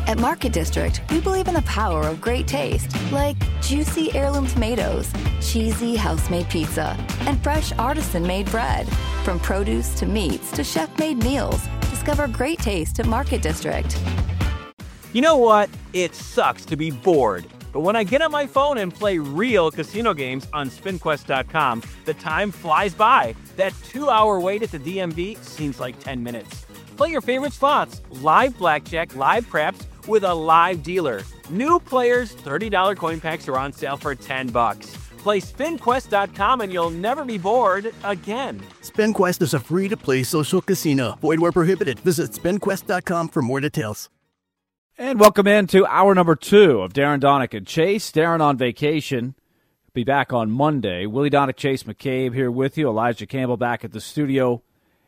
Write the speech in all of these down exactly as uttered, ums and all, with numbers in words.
At Market District, we believe in the power of great taste, like juicy heirloom tomatoes, cheesy house-made pizza, and fresh artisan-made bread. From produce to meats to chef-made meals, discover great taste at Market District. You know what? It sucks to be bored. But when I get on my phone and play real casino games on spin quest dot com, the time flies by. That two-hour wait at the D M V seems like ten minutes. Play your favorite slots, live blackjack, live craps, with a live dealer. New players, thirty dollars coin packs are on sale for ten bucks. Play spin quest dot com and you'll never be bored again. SpinQuest is a free-to-play social casino. Void where prohibited. Visit spin quest dot com for more details. And welcome into hour number two of Darren Donick and Chase. Darren on vacation. Be back on Monday. Willie Donick, Chase McCabe here with you. Elijah Campbell back at the studio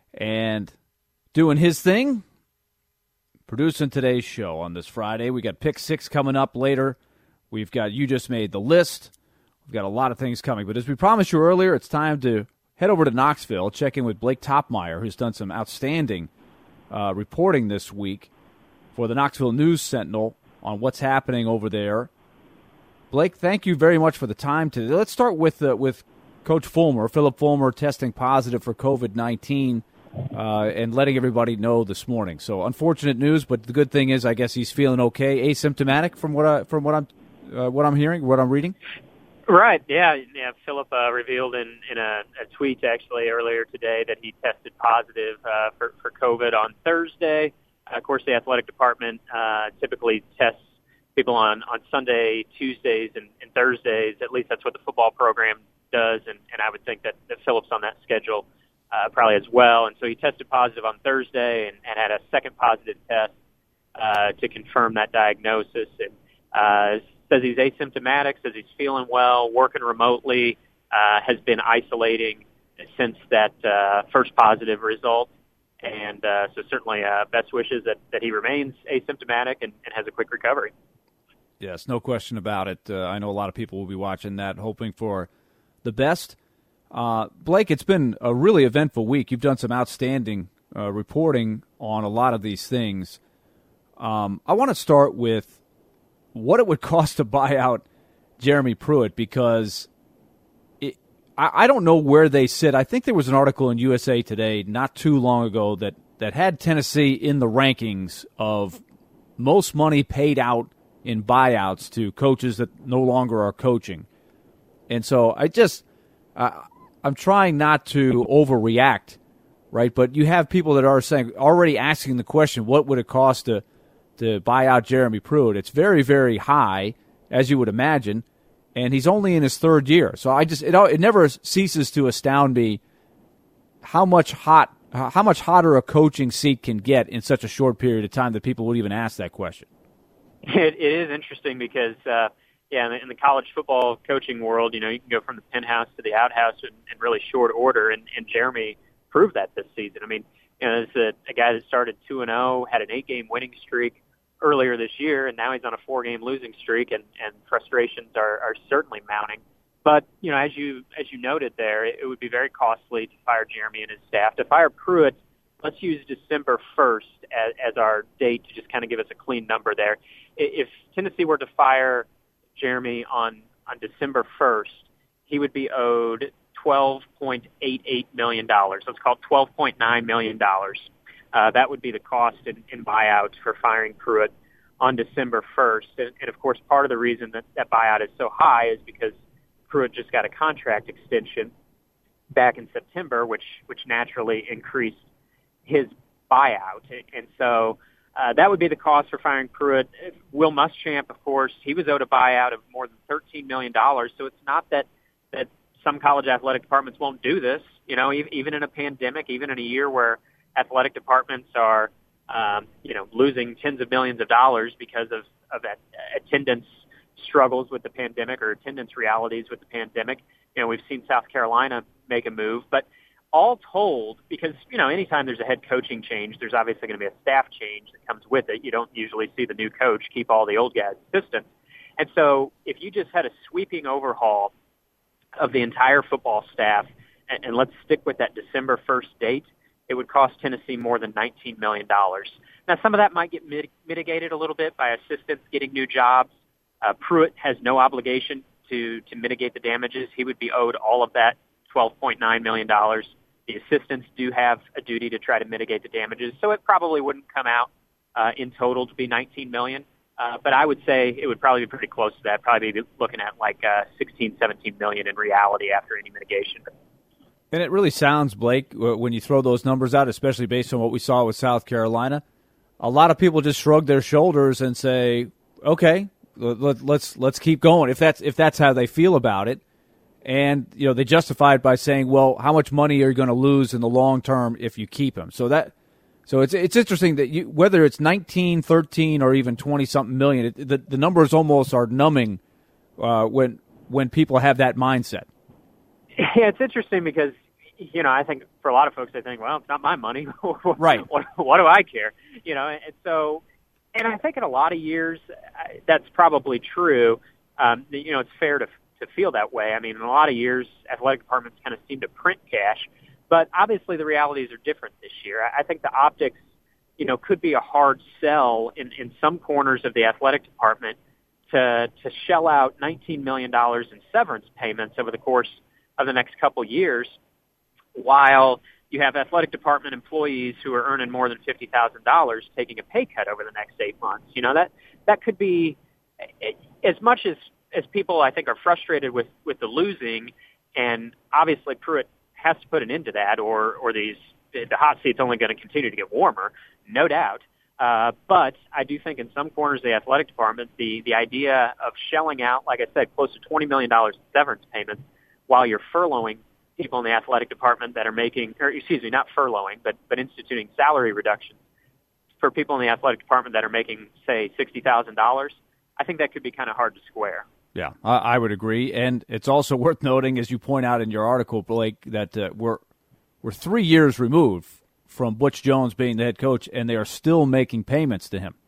and doing his thing. Producing today's show on this Friday. We got Pick Six coming up later. We've got You Just Made the List. We've got a lot of things coming. But as we promised you earlier, it's time to head over to Knoxville, check in with Blake Topmeyer, who's done some outstanding uh, reporting this week for the Knoxville News Sentinel on what's happening over there. Blake, thank you very much for the time today. Let's start with uh, with Coach Fulmer, Philip Fulmer, testing positive for covid nineteen. Uh, and letting everybody know this morning. So unfortunate news, but the good thing is, I guess he's feeling okay, asymptomatic from what I, from what I'm uh, what I'm hearing, what I'm reading. Right. Yeah. Yeah. Philip uh, revealed in in a, a tweet actually earlier today that he tested positive uh, for for COVID on Thursday. Uh, of course, the athletic department uh, typically tests people on on Sunday, Tuesdays, and, and Thursdays. At least that's what the football program does, and, and I would think that, that Philip's on that schedule. Uh, probably as well. And so he tested positive on Thursday and, and had a second positive test uh, to confirm that diagnosis. And uh, says he's asymptomatic, says he's feeling well, working remotely, uh, has been isolating since that uh, first positive result. And uh, so certainly uh, best wishes that, that he remains asymptomatic and, and has a quick recovery. Yes, no question about it. Uh, I know a lot of people will be watching that, hoping for the best. Uh, Blake, it's been a really eventful week. You've done some outstanding uh, reporting on a lot of these things. Um, I want to start with what it would cost to buy out Jeremy Pruitt, because it, I, I don't know where they sit. I think there was an article in U S A Today not too long ago that, that had Tennessee in the rankings of most money paid out in buyouts to coaches that no longer are coaching. And so I just uh, – I'm trying not to overreact, right? But you have people that are saying, already asking the question, what would it cost to to buy out Jeremy Pruitt? It's very, very high, as you would imagine, and he's only in his third year. So I just it it never ceases to astound me how much hot how much hotter a coaching seat can get in such a short period of time that people would even ask that question. It, it is interesting because. Uh, Yeah, in the college football coaching world, you know, you can go from the penthouse to the outhouse in, in really short order, and, and Jeremy proved that this season. I mean, you know, this is a, a guy that started two and oh, had an eight-game winning streak earlier this year, and now he's on a four-game losing streak, and, and frustrations are, are certainly mounting. But, you know, as you as you noted there, it, it would be very costly to fire Jeremy and his staff. To fire Pruitt, let's use December first as, as our date to just kind of give us a clean number there. If Tennessee were to fire Jeremy on, on December first, he would be owed twelve point eight eight million dollars. Let's call it twelve point nine million dollars. Uh, that would be the cost in, in buyouts for firing Pruitt on December first. And, and, of course, part of the reason that that buyout is so high is because Pruitt just got a contract extension back in September, which, which naturally increased his buyout. And, and so Uh, that would be the cost for firing Pruitt. Will Muschamp, of course, he was owed a buyout of more than thirteen million dollars. So it's not that, that some college athletic departments won't do this. You know, even in a pandemic, even in a year where athletic departments are, um, you know, losing tens of millions of dollars because of, of that attendance struggles with the pandemic or attendance realities with the pandemic. You know, we've seen South Carolina make a move, but all told, because, you know, anytime there's a head coaching change, there's obviously going to be a staff change that comes with it. You don't usually see the new coach keep all the old guys assistants. And so if you just had a sweeping overhaul of the entire football staff, and, and let's stick with that December first date, it would cost Tennessee more than nineteen million dollars. Now, some of that might get mit- mitigated a little bit by assistants getting new jobs. Uh, Pruitt has no obligation to, to mitigate the damages. He would be owed all of that twelve point nine million dollars. The assistants do have a duty to try to mitigate the damages, so it probably wouldn't come out uh, in total to be nineteen million dollars. Uh, but I would say it would probably be pretty close to that, probably be looking at like uh, sixteen, seventeen million in reality after any mitigation. And it really sounds, Blake, when you throw those numbers out, especially based on what we saw with South Carolina, a lot of people just shrug their shoulders and say, okay, let, let's let's keep going if that's if that's how they feel about it. And, you know, they justify it by saying, well, how much money are you going to lose in the long term if you keep him? So that So it's it's interesting that you, whether it's nineteen, thirteen, or even twenty-something million, it, the, the numbers almost are numbing uh, when when people have that mindset. Yeah, it's interesting because, you know, I think for a lot of folks, they think, well, it's not my money. Right. what, what do I care? You know, and so, and I think in a lot of years, that's probably true. Um, you know, it's fair to to feel that way. I mean, in a lot of years, athletic departments kind of seem to print cash. But obviously the realities are different this year. I think the optics, you know, could be a hard sell in, in some corners of the athletic department to to shell out nineteen million dollars in severance payments over the course of the next couple years, while you have athletic department employees who are earning more than fifty thousand dollars taking a pay cut over the next eight months. You know, that that could be, as much as, as people I think are frustrated with, with the losing, and obviously Pruitt has to put an end to that, or or these the hot seat's only going to continue to get warmer, no doubt. Uh, but I do think in some corners of the athletic department, the the idea of shelling out, like I said, close to twenty million dollars in severance payments while you're furloughing people in the athletic department that are making, or excuse me, not furloughing, but but instituting salary reductions for people in the athletic department that are making, say, sixty thousand dollars. I think that could be kind of hard to square. Yeah, I, I would agree, and it's also worth noting, as you point out in your article, Blake, that uh, we're we're three years removed from Butch Jones being the head coach, and they are still making payments to him.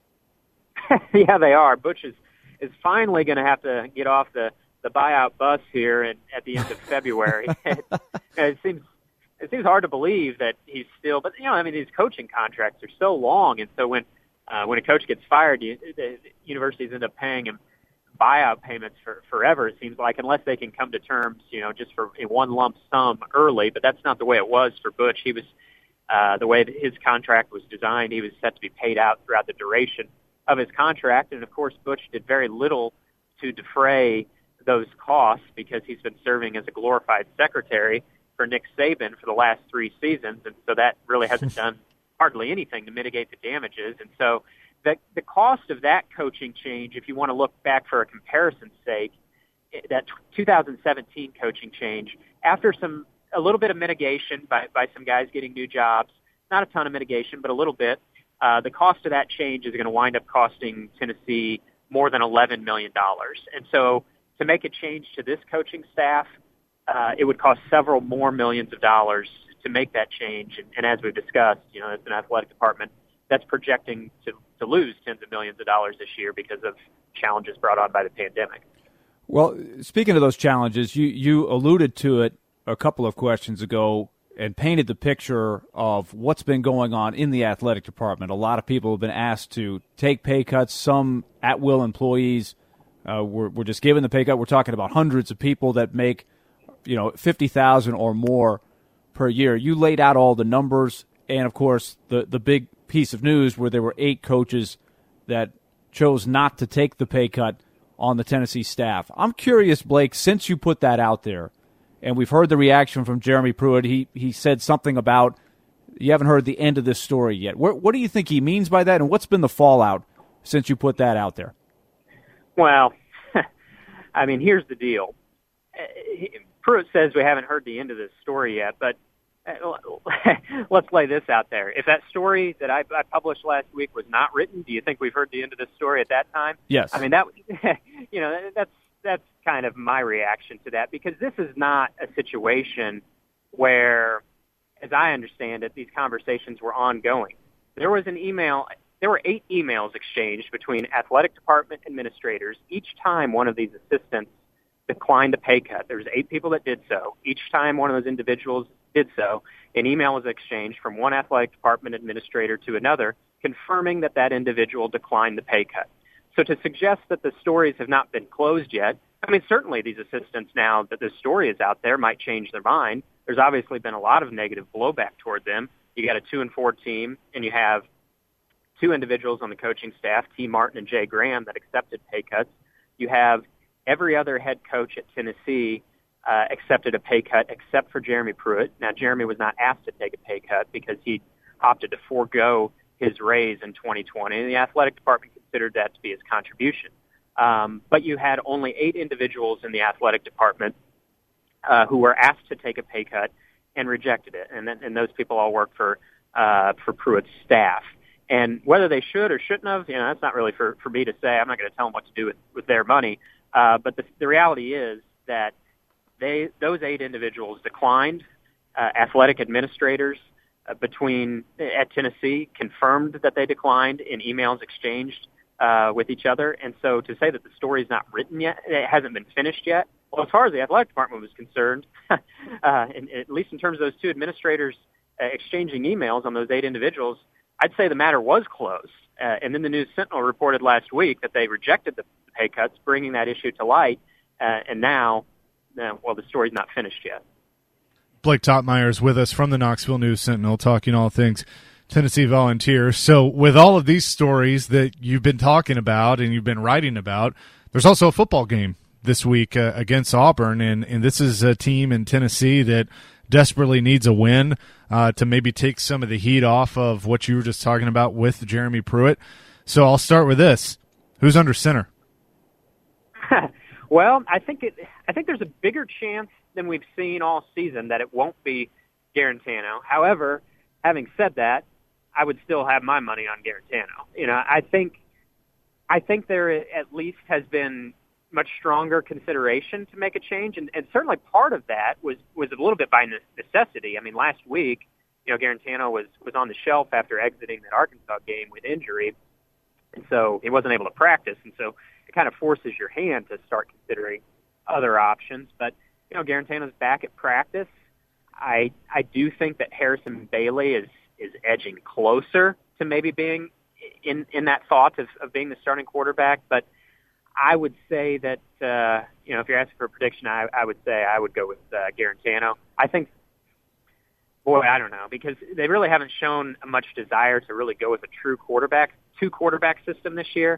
Yeah, they are. Butch is is finally going to have to get off the, the buyout bus here in, at the end of February. it, it seems it seems hard to believe that he's still, but you know, I mean, these coaching contracts are so long, and so when uh, when a coach gets fired, you, the universities end up paying him buyout payments for forever, it seems like, unless they can come to terms, you know, just for a one lump sum early. But that's not the way it was for Butch. He was, uh, the way that his contract was designed, he was set to be paid out throughout the duration of his contract. And of course, Butch did very little to defray those costs because he's been serving as a glorified secretary for Nick Saban for the last three seasons. And so that really hasn't done hardly anything to mitigate the damages. And so The, the cost of that coaching change, if you want to look back for a comparison's sake, that two thousand seventeen coaching change, after some a little bit of mitigation by, by some guys getting new jobs, not a ton of mitigation, but a little bit, uh, the cost of that change is going to wind up costing Tennessee more than eleven million dollars. And so to make a change to this coaching staff, uh, it would cost several more millions of dollars to make that change. And, and as we've discussed, you know, it's an athletic department that's projecting to, to lose tens of millions of dollars this year because of challenges brought on by the pandemic. Well, speaking of those challenges, you, you alluded to it a couple of questions ago and painted the picture of what's been going on in the athletic department. A lot of people have been asked to take pay cuts. Some at-will employees uh, were, were just given the pay cut. We're talking about hundreds of people that make, you know, fifty thousand dollars or more per year. You laid out all the numbers, and, of course, the, the big piece of news where there were eight coaches that chose not to take the pay cut on the Tennessee staff. I'm curious, Blake, since you put that out there, and we've heard the reaction from Jeremy Pruitt, he he said something about you haven't heard the end of this story yet. What, what do you think he means by that, and what's been the fallout since you put that out there? Well, I mean, here's the deal. Pruitt says we haven't heard the end of this story yet, but let's lay this out there. If that story that I, I published last week was not written, do you think we've heard the end of this story at that time? Yes. I mean, that, you know, that's, that's kind of my reaction to that, because this is not a situation where, as I understand it, these conversations were ongoing. There was an email, there were eight emails exchanged between athletic department administrators each time one of these assistants declined a pay cut. There was eight people that did so. Each time one of those individuals did so, an email was exchanged from one athletic department administrator to another confirming that that individual declined the pay cut. So to suggest that the stories have not been closed yet, I mean, certainly these assistants, now that this story is out there, might change their mind. There's obviously been a lot of negative blowback toward them. You got a two and four team, and you have two individuals on the coaching staff, T. Martin and Jay Graham, that accepted pay cuts. You have every other head coach at Tennessee uh, accepted a pay cut except for Jeremy Pruitt. Now, Jeremy was not asked to take a pay cut because he opted to forego his raise in twenty twenty, and the athletic department considered that to be his contribution. Um, but you had only eight individuals in the athletic department uh, who were asked to take a pay cut and rejected it, and, and those people all work for uh, for Pruitt's staff. And whether they should or shouldn't have, you know, that's not really for, for me to say. I'm not going to tell them what to do with, with their money. Uh, but the, the reality is that they those eight individuals declined. Uh, athletic administrators uh, between at Tennessee confirmed that they declined in emails exchanged uh, with each other. And so to say that the story is not written yet, it hasn't been finished yet. Well, as far as the athletic department was concerned, uh, and, at least in terms of those two administrators uh, exchanging emails on those eight individuals, I'd say the matter was closed. Uh, and then the News Sentinel reported last week that they rejected the pay cuts, bringing that issue to light. Uh, and now, uh, well, the story's not finished yet. Blake Topmeyer is with us from the Knoxville News Sentinel, talking all things Tennessee Volunteers. So with all of these stories that you've been talking about and you've been writing about, there's also a football game this week uh, against Auburn, and, and this is a team in Tennessee that desperately needs a win uh, to maybe take some of the heat off of what you were just talking about with Jeremy Pruitt. So I'll start with this. Who's under center? Well, I think it. I think there's a bigger chance than we've seen all season that it won't be Guarantano. However, having said that, I would still have my money on Guarantano. You know, I think, I think there at least has been much stronger consideration to make a change, and, and certainly part of that was was a little bit by necessity. I mean, last week, you know, Guarantano was was on the shelf after exiting that Arkansas game with injury, and so he wasn't able to practice, and so it kind of forces your hand to start considering other options. But you know, Guarantano's back at practice. I I do think that Harrison Bailey is is edging closer to maybe being in in that thought of, of being the starting quarterback. But I would say that uh, you know, if you're asking for a prediction, I, I would say I would go with uh, Guarantano. I think, boy, I don't know, because they really haven't shown much desire to really go with a true quarterback, two quarterback system this year.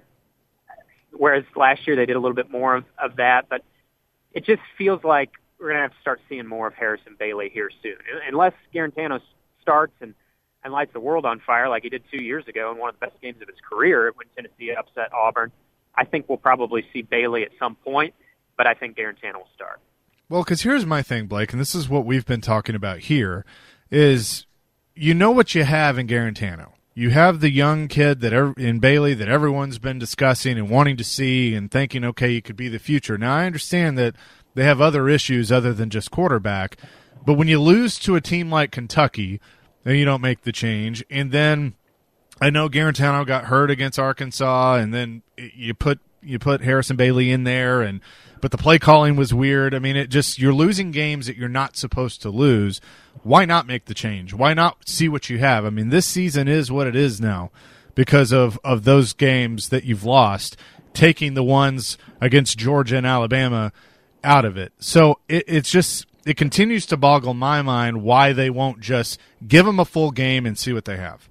Whereas last year they did a little bit more of, of that, but it just feels like we're going to have to start seeing more of Harrison Bailey here soon. Unless Guarantano starts and, and lights the world on fire like he did two years ago in one of the best games of his career when Tennessee upset Auburn, I think we'll probably see Bailey at some point, but I think Guarantano will start. Well, because here's my thing, Blake, and this is what we've been talking about here, is you know what you have in Guarantano. You have the young kid that in Bailey that everyone's been discussing and wanting to see and thinking, okay, he could be the future. Now, I understand that they have other issues other than just quarterback, but when you lose to a team like Kentucky, then you don't make the change. And then I know Guarantano got hurt against Arkansas, and then you put you put Harrison Bailey in there, and but the play calling was weird. I mean, it just you're losing games that you're not supposed to lose. Why not make the change? Why not see what you have? I mean, this season is what it is now because of, of those games that you've lost, taking the ones against Georgia and Alabama out of it. So it, it's just it continues to boggle my mind why they won't just give them a full game and see what they have.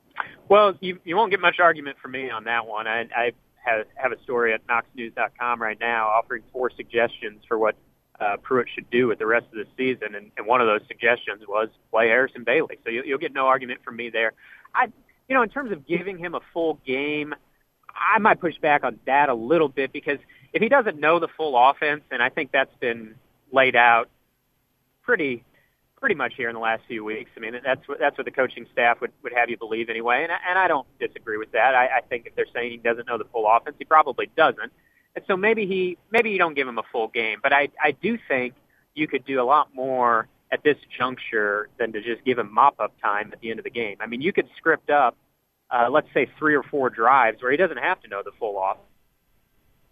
Well, you you won't get much argument from me on that one. I, I have, have a story at knox news dot com right now offering four suggestions for what uh, Pruitt should do with the rest of the season, and, and one of those suggestions was play Harrison Bailey. So you, you'll get no argument from me there. I, you know, in terms of giving him a full game, I might push back on that a little bit because if he doesn't know the full offense, and I think that's been laid out pretty. pretty much here in the last few weeks. I mean, that's what, that's what the coaching staff would, would have you believe anyway, and, and I don't disagree with that. I, I think if they're saying he doesn't know the full offense, he probably doesn't. And so maybe he maybe you don't give him a full game, but I, I do think you could do a lot more at this juncture than to just give him mop-up time at the end of the game. I mean, you could script up, uh, let's say, three or four drives where he doesn't have to know the full offense.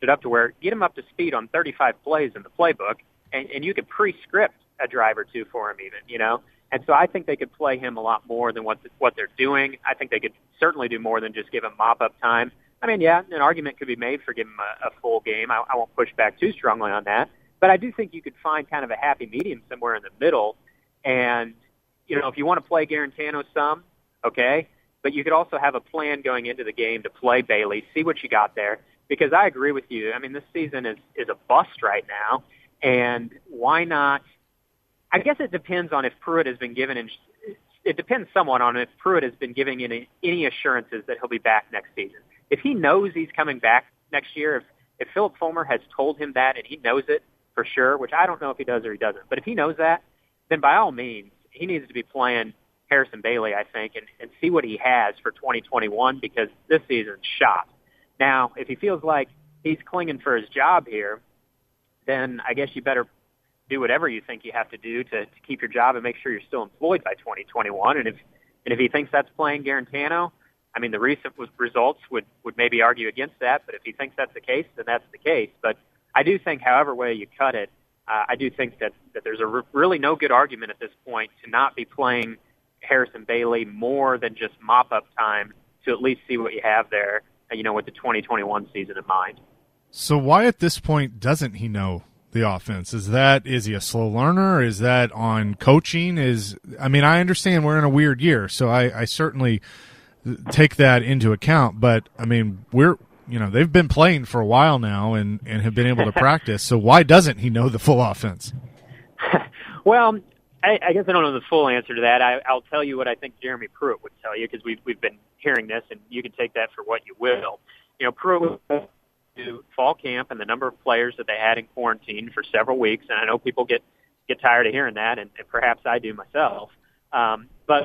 it up to where get him up to speed on thirty-five plays in the playbook, and, and you could pre-script a drive or two for him even, you know. And so I think they could play him a lot more than what what they're doing. I think they could certainly do more than just give him mop-up time. I mean, yeah, an argument could be made for giving him a, a full game. I, I won't push back too strongly on that. But I do think you could find kind of a happy medium somewhere in the middle. And, you know, if you want to play Garantano some, okay, but you could also have a plan going into the game to play Bailey, see what you got there. Because I agree with you. I mean, this season is, is a bust right now. And why not? I guess it depends on if Pruitt has been given, it depends somewhat on if Pruitt has been giving any, any assurances that he'll be back next season. If he knows he's coming back next year, if, if Philip Fulmer has told him that and he knows it for sure, which I don't know if he does or he doesn't, but if he knows that, then by all means, he needs to be playing Harrison Bailey, I think, and, and see what he has for twenty twenty-one because this season's shot. Now, if he feels like he's clinging for his job here, then I guess you better do whatever you think you have to do to, to keep your job and make sure you're still employed by twenty twenty-one. And if and if he thinks that's playing Garantano, I mean, the recent results would, would maybe argue against that. But if he thinks that's the case, then that's the case. But I do think, however way you cut it, uh, I do think that, that there's a r- really no good argument at this point to not be playing Harrison Bailey more than just mop-up time to at least see what you have there, you know, with the twenty twenty-one season in mind. So why at this point doesn't he know the offense? Is that, is he a slow learner? Is that on coaching? Is, I mean, I understand we're in a weird year, so I, I certainly take that into account, but I mean, we're, you know, they've been playing for a while now and, and have been able to practice. So why doesn't he know the full offense? Well, I, I guess I don't know the full answer to that. I, I'll tell you what I think Jeremy Pruitt would tell you because we've, we've been hearing this and you can take that for what you will. You know, Pruitt would to fall camp and the number of players that they had in quarantine for several weeks. And I know people get, get tired of hearing that, and, and perhaps I do myself. Um, but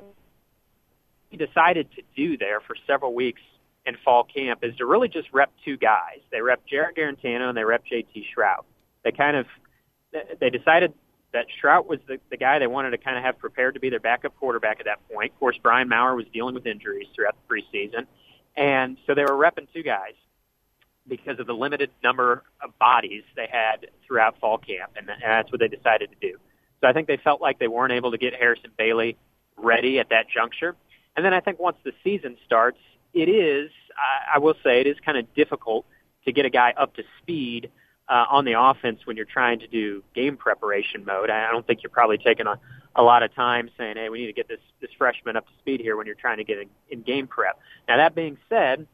he decided to do there for several weeks in fall camp is to really just rep two guys. They rep Jarrett Garantano and they rep J T Shrout. They kind of, they decided that Shrout was the, the guy they wanted to kind of have prepared to be their backup quarterback at that point. Of course, Brian Maurer was dealing with injuries throughout the preseason. And so they were repping two guys because of the limited number of bodies they had throughout fall camp, and, and that's what they decided to do. So I think they felt like they weren't able to get Harrison Bailey ready at that juncture. And then I think once the season starts, it is, I, I will say, it is kind of difficult to get a guy up to speed uh, on the offense when you're trying to do game preparation mode. I, I don't think you're probably taking a, a lot of time saying, hey, we need to get this, this freshman up to speed here when you're trying to get in, in game prep. Now, that being said,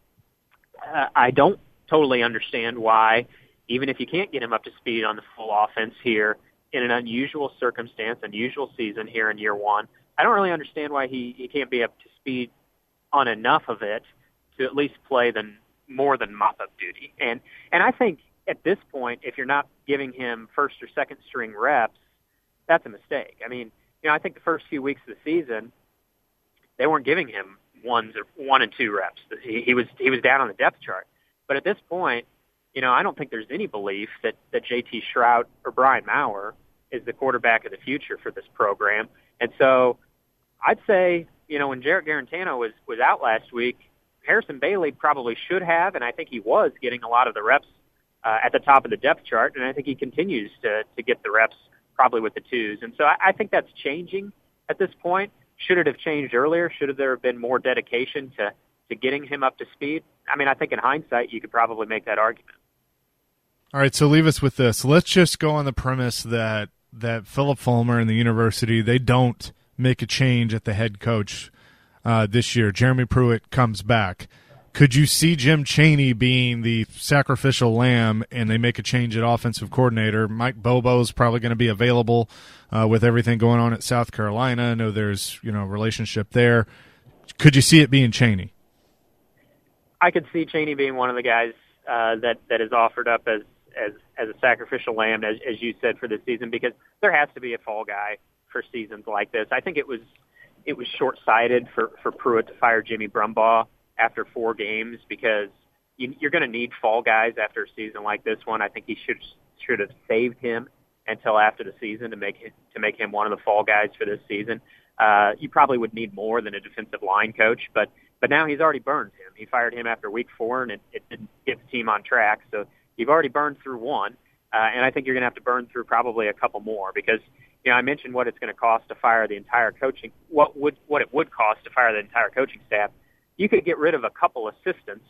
uh, I don't totally understand why, even if you can't get him up to speed on the full offense here in an unusual circumstance, unusual season here in year one, I don't really understand why he, he can't be up to speed on enough of it to at least play than more than mop-up duty. And and I think at this point, if you're not giving him first or second string reps, that's a mistake. I mean, you know, I think the first few weeks of the season, they weren't giving him ones or one and two reps. He, he was he was down on the depth chart. But at this point, you know, I don't think there's any belief that, that J T Shrout or Brian Maurer is the quarterback of the future for this program. And so I'd say, you know, when Jarrett Garantano was, was out last week, Harrison Bailey probably should have, and I think he was getting a lot of the reps uh, at the top of the depth chart, and I think he continues to, to get the reps probably with the twos. And so I, I think that's changing at this point. Should it have changed earlier? Should there have been more dedication to, to getting him up to speed? I mean, I think in hindsight, you could probably make that argument. All right, so leave us with this. Let's just go on the premise that, that Philip Fulmer and the university, they don't make a change at the head coach uh, this year. Jeremy Pruitt comes back. Could you see Jim Chaney being the sacrificial lamb and they make a change at offensive coordinator? Mike Bobo's probably going to be available uh, with everything going on at South Carolina. I know there's, you know, relationship there. Could you see it being Chaney? I could see Chaney being one of the guys uh, that, that is offered up as, as, as a sacrificial lamb, as, as you said, for this season, because there has to be a fall guy for seasons like this. I think it was it was short-sighted for, for Pruitt to fire Jimmy Brumbaugh after four games because you, you're going to need fall guys after a season like this one. I think he should should have saved him until after the season to make it, to make him one of the fall guys for this season. Uh, you probably would need more than a defensive line coach, but but now he's already burned him. He fired him after week four, and it, it didn't get the team on track. So you've already burned through one, uh, and I think you're going to have to burn through probably a couple more because, you know, I mentioned what it's going to cost to fire the entire coaching, what would what it would cost to fire the entire coaching staff. You could get rid of a couple assistants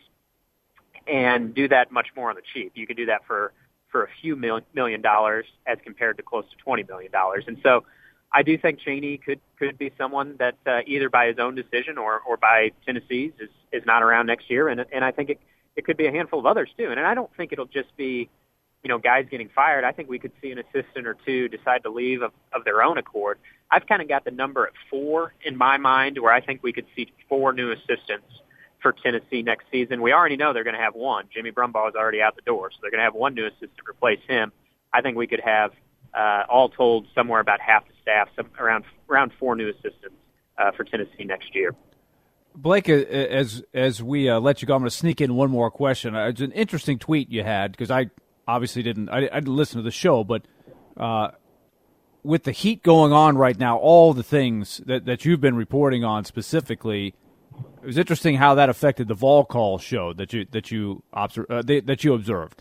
and do that much more on the cheap. You could do that for, for a few mil, million dollars as compared to close to twenty million dollars. And so I do think Chaney could, could be someone that uh, either by his own decision or, or by Tennessee's is, is not around next year. And, and I think it, it could be a handful of others too. And I don't think it'll just be, you know, guys getting fired. I think we could see an assistant or two decide to leave of, of their own accord. I've kind of got the number at four in my mind where I think we could see four new assistants for Tennessee next season. We already know they're going to have one. Jimmy Brumbaugh is already out the door, so they're going to have one new assistant replace him. I think we could have, uh, all told, somewhere about half the staff, some, around around four new assistants uh, for Tennessee next year. Blake, as as we uh, let you go, I'm going to sneak in one more question. Uh, it's an interesting tweet you had because I obviously didn't I, I didn't listen to the show, but uh, with the heat going on right now, all the things that, that you've been reporting on specifically, it was interesting how that affected the Vol Call show that you that you observed. Uh, that you observed.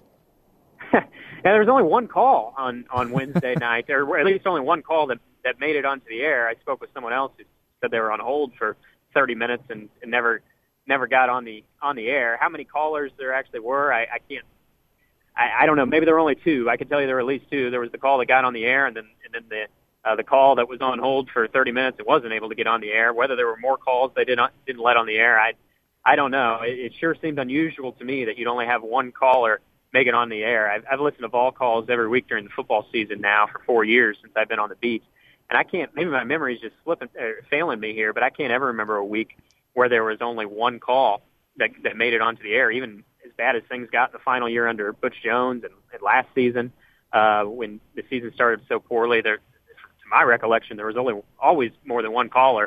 Yeah, there was only one call on, on Wednesday night, or at least only one call that, that made it onto the air. I spoke with someone else who said they were on hold for thirty minutes and, and never never got on the on the air. How many callers there actually were, I, I can't. I, I don't know. Maybe there were only two. I can tell you there were at least two. There was the call that got on the air, and then and then the uh, the call that was on hold for thirty minutes and wasn't able to get on the air. Whether there were more calls they did not didn't let on the air, I I don't know. It, it sure seemed unusual to me that you'd only have one caller make it on the air. I've, I've listened to Vol Calls every week during the football season now for four years since I've been on the beat, and I can't. Maybe my memory is just slipping, uh, failing me here, but I can't ever remember a week where there was only one call that that made it onto the air, even as bad as things got in the final year under Butch Jones and, and last season uh, when the season started so poorly. There, to my recollection, there was only always more than one caller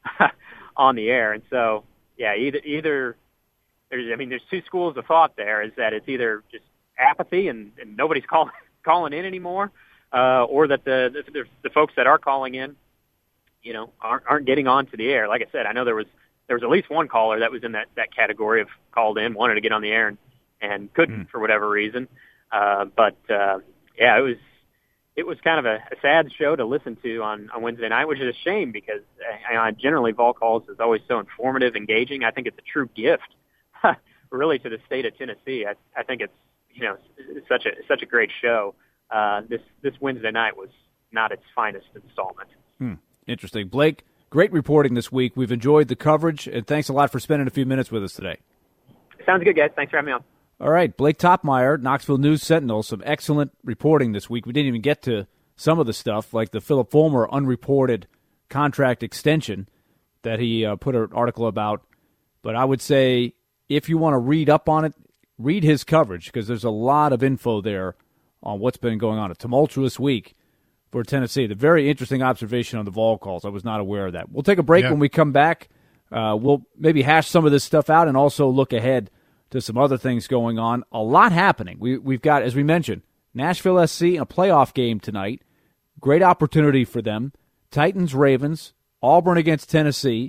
on the air, and so yeah, either either there's I mean there's two schools of thought there. Is that it's either just apathy and, and nobody's call, calling in anymore, uh, or that the, the the folks that are calling in, you know, aren't, aren't getting onto the air. Like I said, I know there was there was at least one caller that was in that, that category of called in, wanted to get on the air and, and couldn't mm. for whatever reason. Uh, but uh, yeah, it was it was kind of a, a sad show to listen to on, on Wednesday night, which is a shame because uh, generally Vol Calls is always so informative, engaging. I think it's a true gift, really, to the state of Tennessee. I, I think it's you know it's such a such a great show. Uh, this this Wednesday night was not its finest installment. Hmm. Interesting, Blake. Great reporting this week. We've enjoyed the coverage, and thanks a lot for spending a few minutes with us today. Sounds good, guys. Thanks for having me on. All right, Blake Toppmeyer, Knoxville News Sentinel. Some excellent reporting this week. We didn't even get to some of the stuff, like the Philip Fulmer unreported contract extension that he uh, put an article about. But I would say if you want to read up on it, read his coverage because there's a lot of info there on what's been going on. A tumultuous week for Tennessee. The very interesting observation on the Vol Calls. I was not aware of that. We'll take a break. Yeah. When we come back. Uh, we'll maybe hash some of this stuff out and also look ahead to some other things going on. A lot happening. We, we've got, as we mentioned, Nashville S C in a playoff game tonight. Great opportunity for them. Titans, Ravens, Auburn against Tennessee.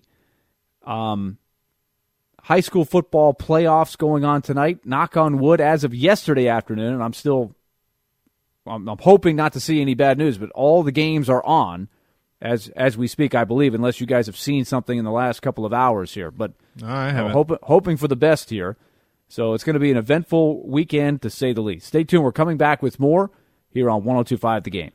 Um, high school football playoffs going on tonight. Knock on wood as of yesterday afternoon, and I'm still I'm, I'm hoping not to see any bad news, but all the games are on as as we speak, I believe, unless you guys have seen something in the last couple of hours here. But no, I haven't. Uh, hope, hoping for the best here. So it's going to be an eventful weekend, to say the least. Stay tuned. We're coming back with more here on one oh two point five The Game.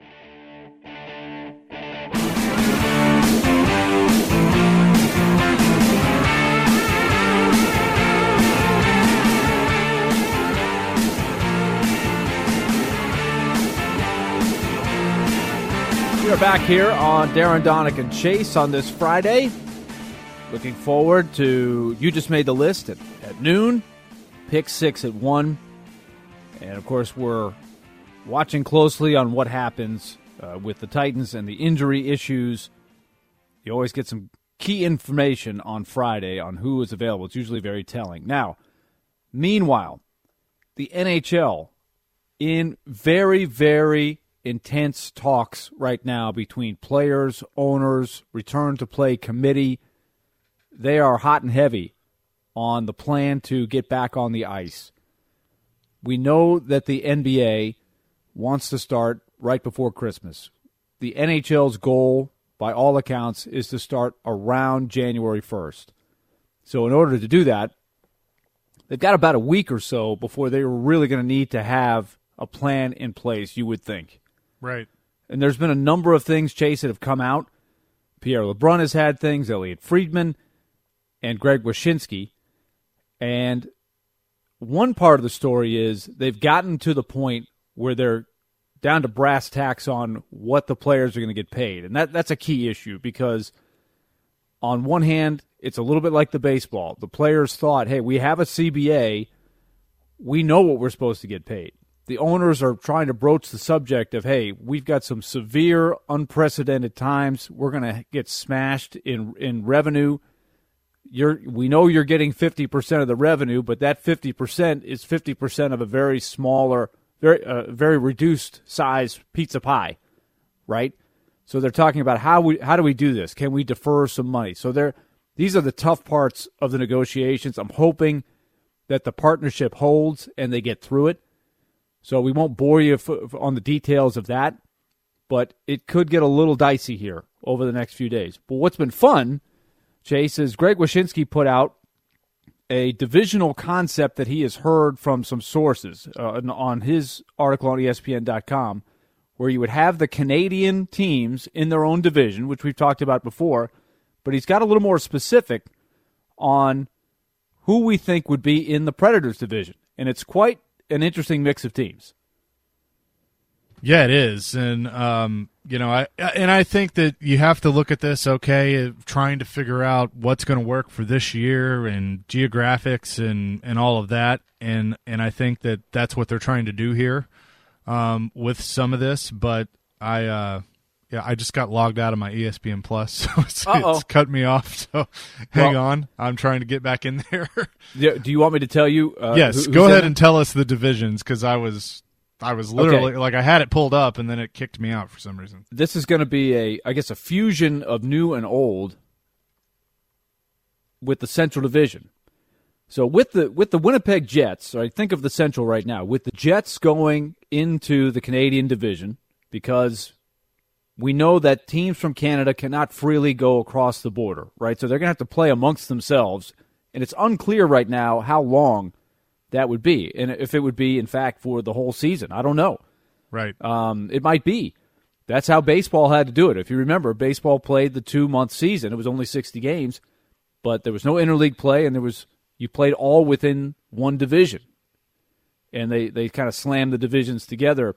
We are back here on Darren, Donick, and Chase on this Friday. Looking forward to, you just made the list at, at noon, pick six at one. And, of course, we're watching closely on what happens uh, with the Titans and the injury issues. You always get some key information on Friday on who is available. It's usually very telling. Now, meanwhile, the N H L in very, very intense talks right now between players, owners, return-to-play committee. They are hot and heavy on the plan to get back on the ice. We know that the N B A wants to start right before Christmas. The N H L's goal, by all accounts, is to start around January first. So in order to do that, they've got about a week or so before they were really going to need to have a plan in place, you would think. Right. And there's been a number of things, Chase, that have come out. Pierre LeBrun has had things, Elliot Friedman, and Greg Wyshynski. And one part of the story is they've gotten to the point where they're down to brass tacks on what the players are going to get paid. And that that's a key issue because on one hand, it's a little bit like the baseball. The players thought, hey, we have a C B A. We know what we're supposed to get paid. The owners are trying to broach the subject of, hey, we've got some severe, unprecedented times. We're going to get smashed in in revenue. You're, we know you're getting fifty percent of the revenue, but that fifty percent is fifty percent of a very smaller, very uh, very reduced size pizza pie, right? So they're talking about how we how do we do this? Can we defer some money? So they're these are the tough parts of the negotiations. I'm hoping that the partnership holds and they get through it. So we won't bore you f- on the details of that, but it could get a little dicey here over the next few days. But what's been fun, Chase, is Greg Wyshynski put out a divisional concept that he has heard from some sources uh, on his article on E S P N dot com, where you would have the Canadian teams in their own division, which we've talked about before, but he's got a little more specific on who we think would be in the Predators division. And it's quite an interesting mix of teams. Yeah, it is. And, um, you know, I and I think that you have to look at this, okay, trying to figure out what's going to work for this year and geographics and, and all of that. And, and I think that that's what they're trying to do here um, with some of this. But I, uh, yeah, I just got logged out of my E S P N Plus, so it's, it's cut me off. So hang well, on. I'm trying to get back in there. Do you want me to tell you? Uh, yes, who, go ahead and tell us the divisions because I was – I was literally, okay. like, I had it pulled up, and then it kicked me out for some reason. This is going to be, a, I guess, a fusion of new and old with the Central Division. So with the with the Winnipeg Jets, right, think of the Central right now, with the Jets going into the Canadian Division, because we know that teams from Canada cannot freely go across the border, right? So they're going to have to play amongst themselves, and it's unclear right now how long that would be, and if it would be, in fact, for the whole season. I don't know. Right. Um, it might be. That's how baseball had to do it. If you remember, baseball played the two-month season. It was only sixty games, but there was no interleague play, and there was you played all within one division. And they, they kind of slammed the divisions together.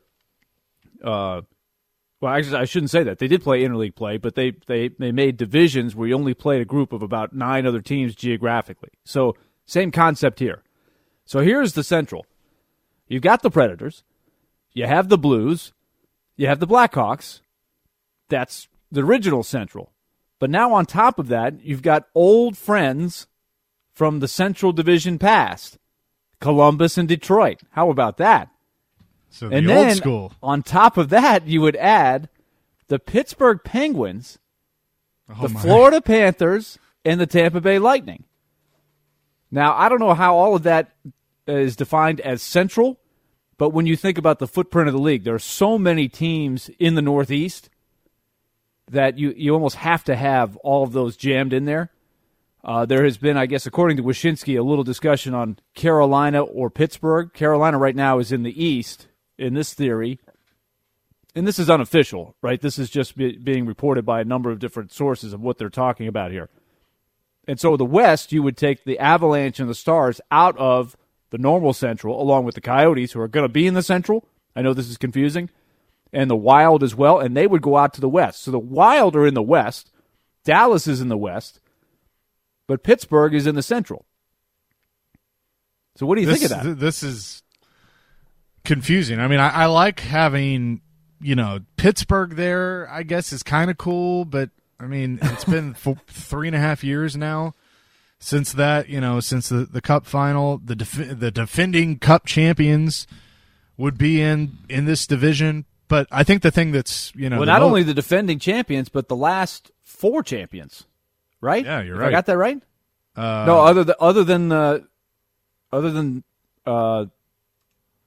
Uh, well, actually, I shouldn't say that. They did play interleague play, but they, they, they made divisions where you only played a group of about nine other teams geographically. So same concept here. So here's the Central. You've got the Predators. You have the Blues. You have the Blackhawks. That's the original Central. But now on top of that, you've got old friends from the Central Division past, Columbus and Detroit. How about that? So the and old then, school. On top of that, you would add the Pittsburgh Penguins, Oh, the my. Florida Panthers, and the Tampa Bay Lightning. Now, I don't know how all of that is defined as Central, but when you think about the footprint of the league, there are so many teams in the Northeast that you, you almost have to have all of those jammed in there. Uh, there has been, I guess, according to Wyshynski, a little discussion on Carolina or Pittsburgh. Carolina right now is in the East in this theory, and this is unofficial, right? This is just be, being reported by a number of different sources of what they're talking about here. And so the West, you would take the Avalanche and the Stars out of the normal Central, along with the Coyotes, who are going to be in the Central. I know this is confusing. And the Wild as well, and they would go out to the West. So the Wild are in the West. Dallas is in the West. But Pittsburgh is in the Central. So what do you this, think of that? Th- this is confusing. I mean, I, I like having, you know, Pittsburgh there, I guess, is kind of cool, but I mean, it's been f- three and a half years now since that, you know, since the, the Cup final. The def- the defending Cup champions would be in, in this division. But I think the thing that's, you know. Well, not mo- only the defending champions, but the last four champions, right? Yeah, you're If right. I got that right? Uh, no, other than, other than, uh, other than uh,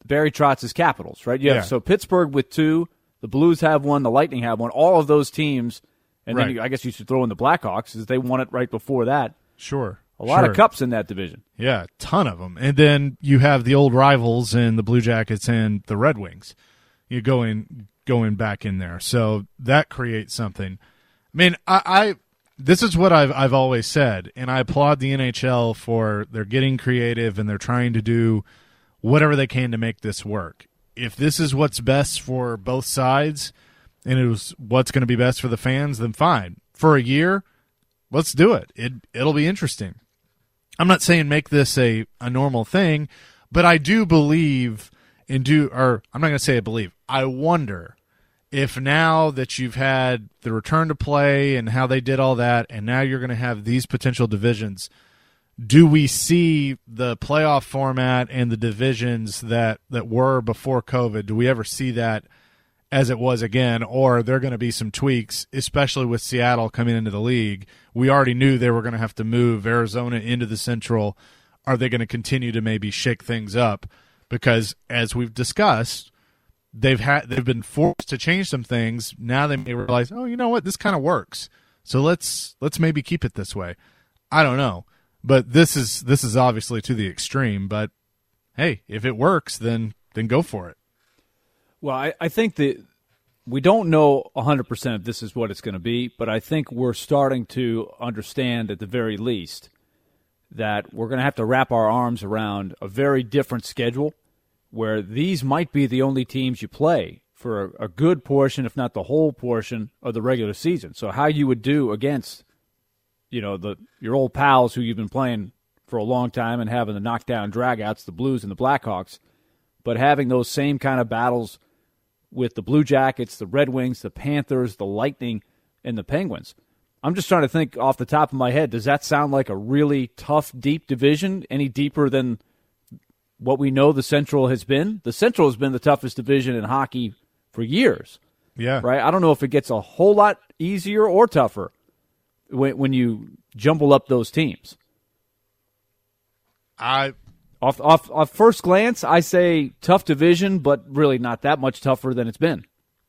Barry Trotz's Capitals, right? You have, Yeah. So Pittsburgh with two, the Blues have one, the Lightning have one. All of those teams, and Right. then you, I guess you should throw in the Blackhawks, as they won it right before that. Sure. A lot sure. of cups in that division. Yeah, ton of them. And then you have the old rivals in the Blue Jackets and the Red Wings. You go in, going back in there, so that creates something. I mean, I, I this is what I've I've always said, and I applaud the N H L for they're getting creative and they're trying to do whatever they can to make this work. If this is what's best for both sides, and it was what's going to be best for the fans, then fine. For a year, let's do it. It it'll be interesting. I'm not saying make this a, a normal thing, but I do believe and do, or I'm not going to say I believe. I wonder if now that you've had the return to play and how they did all that, and now you're going to have these potential divisions, do we see the playoff format and the divisions that, that were before COVID, do we ever see that as it was again, or are there going to be some tweaks, especially with Seattle coming into the league? We already knew they were going to have to move Arizona into the Central. Are they going to continue to maybe shake things up? Because as we've discussed, they've had they've been forced to change some things. Now they may realize, oh, you know what, this kind of works. So let's let's maybe keep it this way. I don't know, but this is this is obviously to the extreme. But hey, if it works, then then go for it. Well, I, I think that we don't know one hundred percent if this is what it's going to be, but I think we're starting to understand at the very least that we're going to have to wrap our arms around a very different schedule where these might be the only teams you play for a, a good portion, if not the whole portion, of the regular season. So how you would do against, you know, the your old pals who you've been playing for a long time and having the knockdown dragouts, the Blues and the Blackhawks, but having those same kind of battles with the Blue Jackets, the Red Wings, the Panthers, the Lightning, and the Penguins. I'm just trying to think off the top of my head, does that sound like a really tough, deep division, any deeper than what we know the Central has been? The Central has been the toughest division in hockey for years. Yeah. Right? I don't know if it gets a whole lot easier or tougher when, when you jumble up those teams. I... Off, off, off first glance, I say tough division, but really not that much tougher than it's been.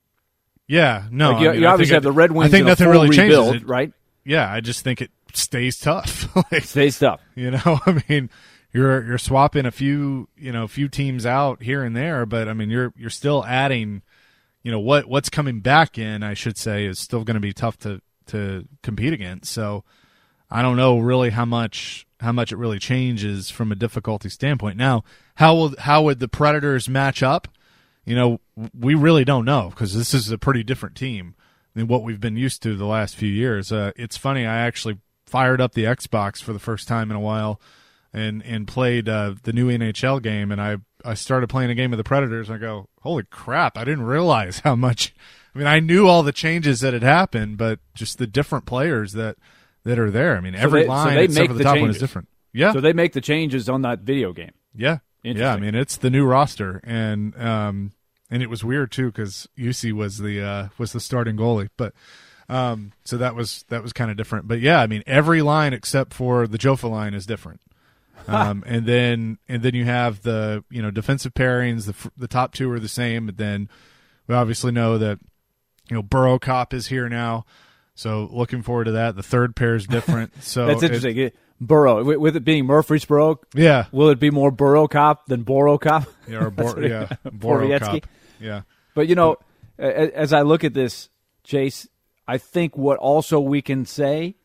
Yeah, no. Like you, I mean, you I obviously think have it, the Red Wings I think in nothing a full really rebuild, changes it. right? Yeah, I just think it stays tough. like, Stays tough. You know, I mean, you're you're swapping a few, you know, a few teams out here and there, but I mean, you're you're still adding, you know, what what's coming back in, I should say, is still going to be tough to to compete against. So, I don't know really how much how much it really changes from a difficulty standpoint. Now, how will how would the Predators match up? You know, we really don't know because this is a pretty different team than what we've been used to the last few years. Uh, it's funny, I actually fired up the Xbox for the first time in a while and and played uh, the new N H L game, and I, I started playing a game of the Predators, and I go, holy crap, I didn't realize how much – I mean, I knew all the changes that had happened, but just the different players that – that are there. I mean, every so they, line so they except make for the, the top changes. one is different. Yeah. So they make the changes on that video game. Yeah. Yeah. I mean, it's the new roster, and um, and it was weird too because U C was the uh, was the starting goalie, but um, so that was that was kind of different. But yeah, I mean, every line except for the Jofa line is different. Um, and then and then you have the you know defensive pairings. The the top two are the same, but then we obviously know that you know Burrow Cop is here now. So looking forward to that. The third pair is different. So that's interesting. It, Burrow, with, with it being Murfreesboro, yeah, will it be more Burrow Cop than Boro Cop? Yeah, or Bor- yeah, Boro Cop. Yeah. But you know, but, as I look at this, Chase, I think what also we can say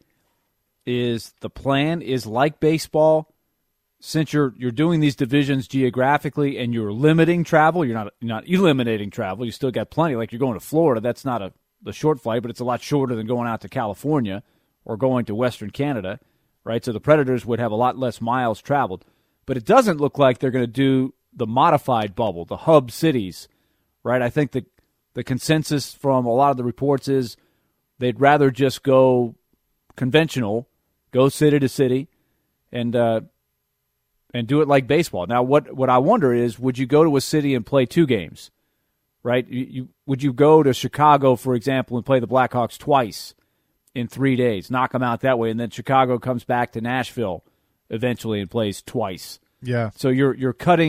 is the plan is like baseball. Since you're you're doing these divisions geographically and you're limiting travel, you're not you're not eliminating travel. You still got plenty. Like you're going to Florida, that's not a the short flight, but it's a lot shorter than going out to California or going to Western Canada, right? So the Predators would have a lot less miles traveled. But it doesn't look like they're going to do the modified bubble, the hub cities, right? I think the the consensus from a lot of the reports is they'd rather just go conventional, go city to city, and uh, and do it like baseball. Now, what, what I wonder is, would you go to a city and play two games? Right? You, you, would you go to Chicago, for example, and play the Blackhawks twice in three days, knock them out that way, and then Chicago comes back to Nashville eventually and plays twice? Yeah. So you're you're cutting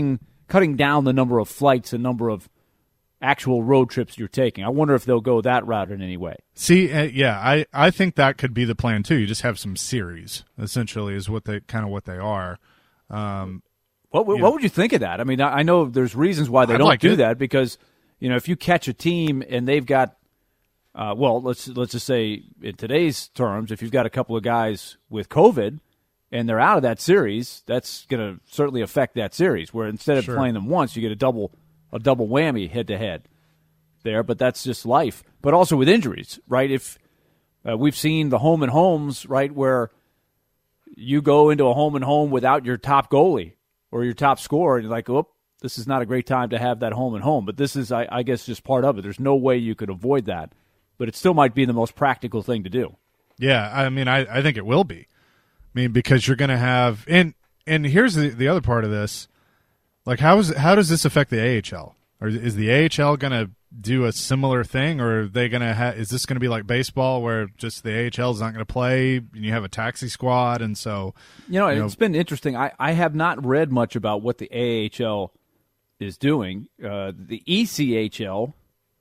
cutting down the number of flights and number of actual road trips you're taking. I wonder if they'll go that route in any way. See, uh, yeah, I, I think that could be the plan too. You just have some series, essentially, is what they kind of what they are. Um, what what, what would you think of that? I mean, I, I know there's reasons why they I'd don't like do it. that because you know if you catch a team and they've got, uh, well, let's let's just say in today's terms, if you've got a couple of guys with COVID and they're out of that series, that's going to certainly affect that series. Where instead of Sure. playing them once, you get a double. a double whammy head-to-head there, but that's just life. But also with injuries, right? If uh, we've seen the home and homes, right, where you go into a home and home without your top goalie or your top scorer, and you're like, oh, this is not a great time to have that home and home. But this is, I, I guess, just part of it. There's no way you could avoid that. But it still might be the most practical thing to do. Yeah, I mean, I, I think it will be. I mean, because you're going to have and and here's the the other part of this. Like, how is how does this affect the A H L? Or is the A H L going to do a similar thing, or are they going to ha- is this going to be like baseball, where just the A H L is not going to play, and you have a taxi squad, and so you know you it's know, been interesting. I, I have not read much about what the A H L is doing. Uh, the E C H L,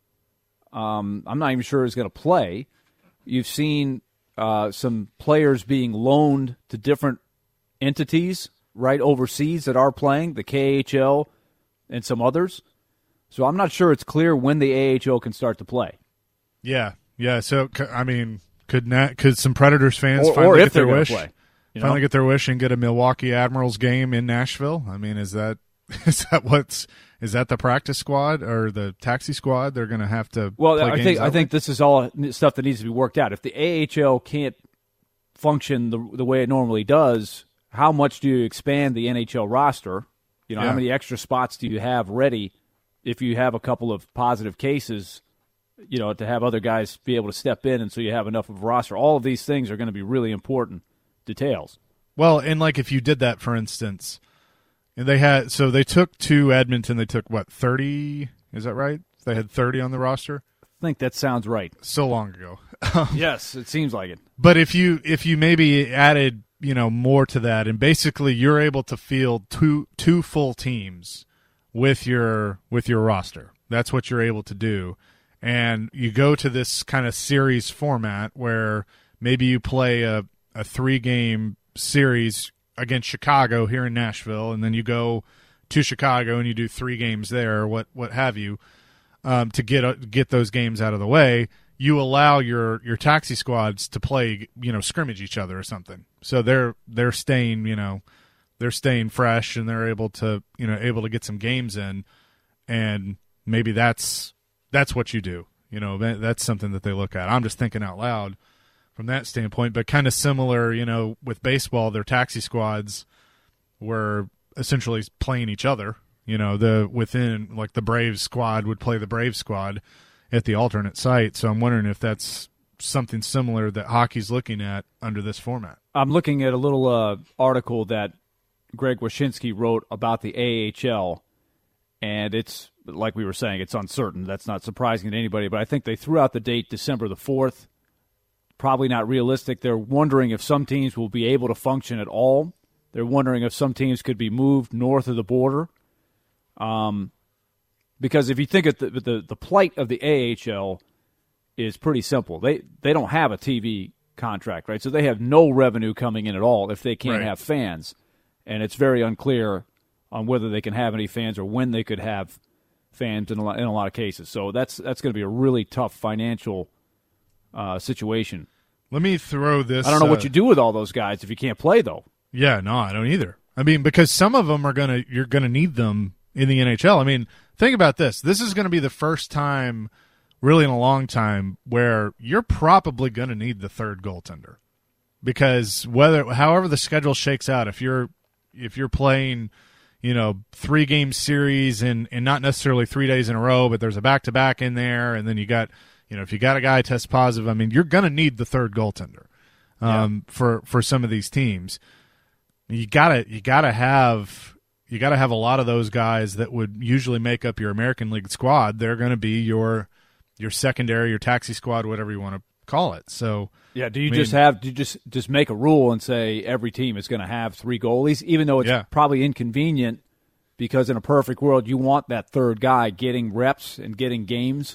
um, I'm not even sure is going to play. You've seen uh, some players being loaned to different entities right overseas that are playing, the K H L and some others. So I'm not sure it's clear when the A H L can start to play. yeah, yeah. So c- I mean, could not, could some Predators fans Or, finally or get if they're their going wish, to play. You finally know? get their wish and get a Milwaukee Admirals game in Nashville? I mean, is that is that what's is that the practice squad or the taxi squad? They're going to have to. Well, play I games think that I think way? this is all stuff that needs to be worked out. If the A H L can't function the the way it normally does, how much do you expand the N H L roster? You know, Yeah. how many extra spots do you have ready if you have a couple of positive cases, you know, to have other guys be able to step in, and so you have enough of a roster. All of these things are going to be really important details. Well, and like if you did that, for instance, and they had so they took to Edmonton, they took what thirty? Is that right? They had thirty on the roster I think that sounds right. so long ago. Yes, it seems like it. But if you if you maybe added you know more to that, and basically you're able to field two two full teams with your with your roster. That's what you're able to do, and you go to this kind of series format where maybe you play a a three game series against Chicago here in Nashville, and then you go to Chicago and you do three games there, or what what have you, um, to get uh, get those games out of the way. You allow your, your taxi squads to play, you know, scrimmage each other or something. So they're they're staying, you know, they're staying fresh, and they're able to, you know, able to get some games in, and maybe that's that's what you do. You know, that, that's something that they look at. I'm just thinking out loud from that standpoint, but kind of similar, you know, with baseball, their taxi squads were essentially playing each other. You know, the within like the Braves squad would play the Braves squad at the alternate site. So I'm wondering if that's something similar that hockey's looking at under this format. I'm looking at a little uh, article that Greg Wyshynski wrote about the A H L, and it's, like we were saying, it's uncertain. That's not surprising to anybody, but I think they threw out the date December the fourth. Probably not realistic. They're wondering if some teams will be able to function at all. They're wondering if some teams could be moved north of the border. Um, because if you think of the, the, the plight of the A H L is pretty simple. They they don't have a T V contract, right? So they have no revenue coming in at all if they can't Right. have fans. And it's very unclear on whether they can have any fans or when they could have fans in a lot, in a lot of cases. So that's that's going to be a really tough financial uh, situation. Let me throw this. I don't know uh, what you do with all those guys if you can't play, though. Yeah, no, I don't either. I mean, because some of them are gonna, you're gonna need them in the N H L. I mean, think about this. This is gonna be the first time, really in a long time, where you're probably gonna need the third goaltender, because whether, however the schedule shakes out, if you're, if you're playing, you know, three game series and and not necessarily three days in a row, but there's a back to back in there, and then you got, you know, if you got a guy test positive, I mean, you're gonna need the third goaltender, um, yeah. for for some of these teams. You gotta you gotta have you gotta have a lot of those guys that would usually make up your American League squad. They're going to be your your secondary, your taxi squad, whatever you want to call it. So yeah, do you I mean, just have do you just just make a rule and say every team is going to have three goalies, even though it's yeah. probably inconvenient because in a perfect world, you want that third guy getting reps and getting games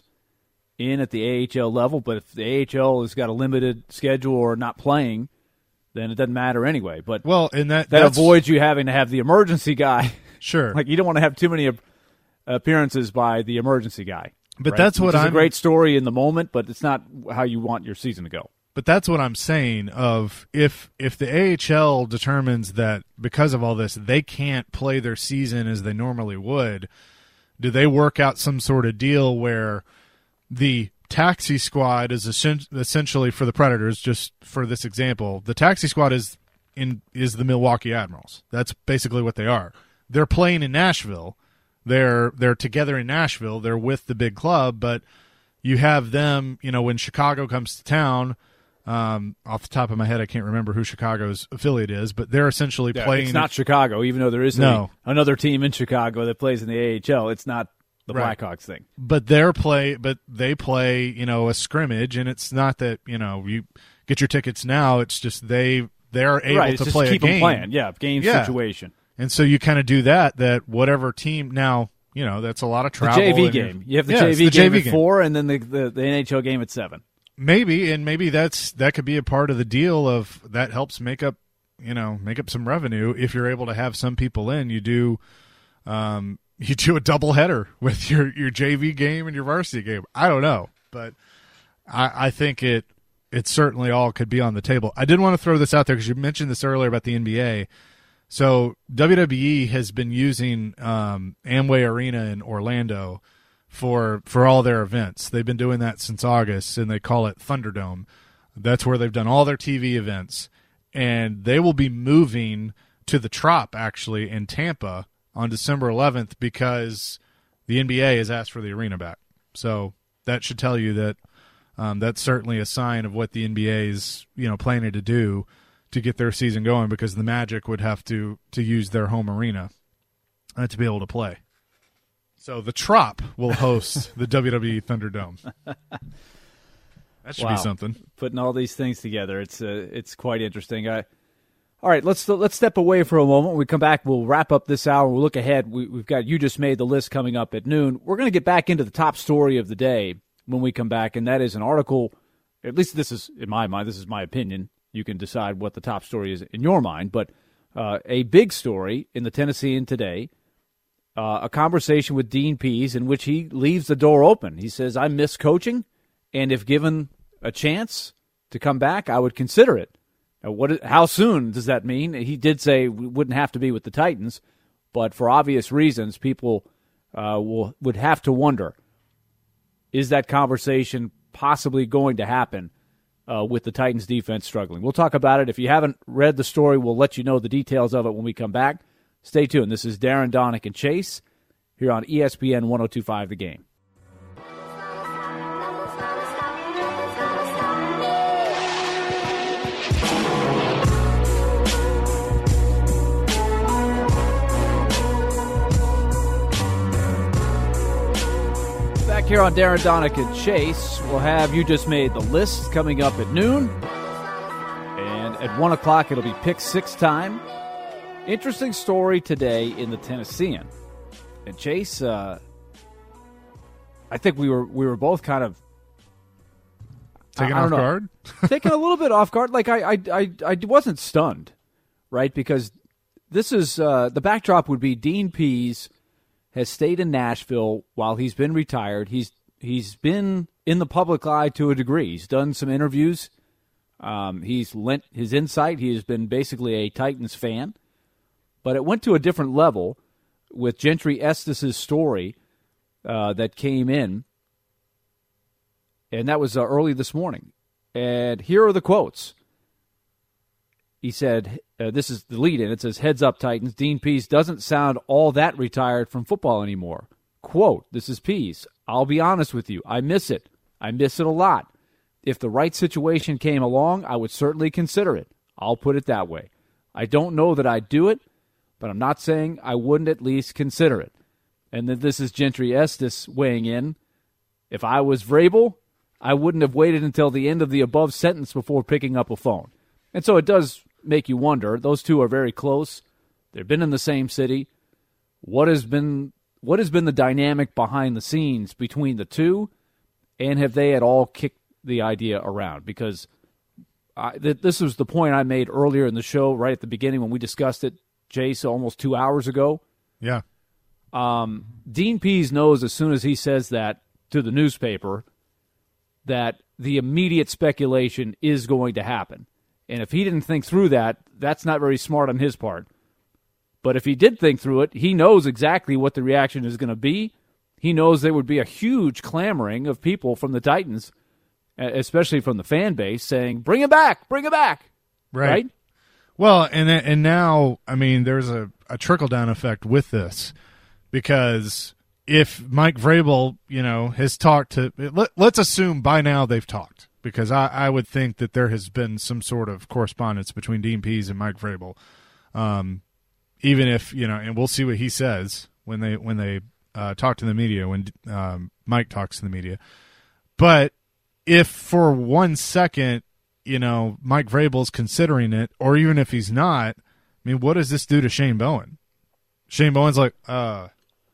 in at the A H L level. But if the A H L has got a limited schedule or not playing, then it doesn't matter anyway. But well, and that that that's, avoids you having to have the emergency guy. Sure. Like, you don't want to have too many appearances by the emergency guy. But right? that's what Which is I'm a great story in the moment, but it's not how you want your season to go. But that's what I'm saying of if if the A H L determines that because of all this they can't play their season as they normally would, do they work out some sort of deal where the taxi squad is essentially for the Predators, just for this example, the taxi squad is in is the Milwaukee Admirals. That's basically what they are. They're playing in Nashville. They're they're together in Nashville. They're with the big club, but you have them, you know, when Chicago comes to town. Um, off the top of my head, I can't remember who Chicago's affiliate is, but they're essentially yeah, playing. It's not Chicago, even though there is no. a, another team in Chicago that plays in the A H L. It's not the right. Blackhawks thing. But they're play, but they play, you know, a scrimmage, and it's not that, you know, you get your tickets now. It's just they they're able right, to just play keep a game. Them playing. Yeah, game yeah. situation. And so you kind of do that. That whatever team now. You know, that's a lot of travel. The J V game. You have the yeah, J V the game J V at game. four, and then the, the, the N H L game at seven. Maybe, and maybe that's that could be a part of the deal of that helps make up, you know, make up some revenue if you're able to have some people in. You do, um, you do a doubleheader with your, your J V game and your varsity game. I don't know, but I, I think it it certainly all could be on the table. I did want to throw this out there because you mentioned this earlier about the N B A. So W W E has been using um, Amway Arena in Orlando for for all their events. They've been doing that since August, and they call it Thunderdome. That's where they've done all their T V events, and they will be moving to the Trop actually in Tampa on December eleventh because the N B A has asked for the arena back. So that should tell you that um, that's certainly a sign of what the N B A is, you know, planning to do to get their season going, because the Magic would have to to use their home arena uh, to be able to play. So the Trop will host the W W E Thunderdome. That should wow. be something. Putting all these things together, it's uh, it's quite interesting. I, all right, let's let's step away for a moment. When we come back, we'll wrap up this hour. We'll look ahead. We, we've got You Just Made the List coming up at noon. We're going to get back into the top story of the day when we come back, and that is an article. At least this is in my mind. This is my opinion. You can decide what the top story is in your mind, but uh, a big story in the Tennessean today, uh, a conversation with Dean Pease in which he leaves the door open. He says, I miss coaching, and if given a chance to come back, I would consider it. Now, what? How soon does that mean? He did say we wouldn't have to be with the Titans, but for obvious reasons, people uh, will would have to wonder, is that conversation possibly going to happen Uh, with the Titans defense struggling? We'll talk about it. If you haven't read the story, we'll let you know the details of it when we come back. Stay tuned. This is Darren Donick and Chase here on E S P N one oh two point five The Game. Back here on Darren Donick and Chase, we'll have You Just Made the List coming up at noon. And at one o'clock, it'll be Pick Six time. Interesting story today in the Tennessean. And Chase, uh, I think we were we were both kind of taken I, I off don't know, guard. taken a little bit off guard. Like I, I, I, I wasn't stunned, right? Because this is uh, the backdrop would be Dean Pease has stayed in Nashville while he's been retired. He's he's been in the public eye to a degree. He's done some interviews. Um, he's lent his insight. He has been basically a Titans fan. But it went to a different level with Gentry Estes' story uh, that came in, and that was uh, early this morning. And here are the quotes. He said, uh, this is the lead-in. It says, heads up, Titans. Dean Pease doesn't sound all that retired from football anymore. Quote, this is Pease. I'll be honest with you. I miss it. I miss it a lot. If the right situation came along, I would certainly consider it. I'll put it that way. I don't know that I'd do it, but I'm not saying I wouldn't at least consider it. And then this is Gentry Estes weighing in. If I was Vrabel, I wouldn't have waited until the end of the above sentence before picking up a phone. And so it does make you wonder. Those two are very close. They've been in the same city. what has been what has been the dynamic behind the scenes between the two, and have they at all kicked the idea around? Because I, th- this was the point I made earlier in the show, right at the beginning when we discussed it, Jace, almost two hours ago. Yeah. Um, Dean Pease knows as soon as he says that to the newspaper that the immediate speculation is going to happen. And if he didn't think through that, that's not very smart on his part. But if he did think through it, he knows exactly what the reaction is going to be. He knows there would be a huge clamoring of people from the Titans, especially from the fan base, saying, bring it back, bring it back. Right. right? Well, and and now, I mean, there's a, a trickle-down effect with this, because if Mike Vrabel, you know, has talked to let, – let's assume by now they've talked, because I, I would think that there has been some sort of correspondence between Dean Pease and Mike Vrabel. Um Even if, you know, and we'll see what he says when they when they uh, talk to the media, when um, Mike talks to the media. But if for one second, you know, Mike Vrabel's considering it, or even if he's not, I mean, what does this do to Shane Bowen? Shane Bowen's like, uh,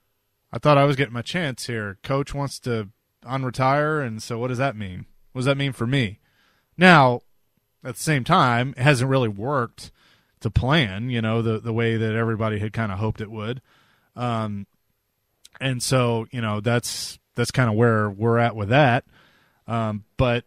I thought I was getting my chance here. Coach wants to unretire, and so what does that mean? What does that mean for me? Now, at the same time, it hasn't really worked to plan, you know, the the way that everybody had kind of hoped it would. Um, and so, you know, that's that's kind of where we're at with that. Um, but,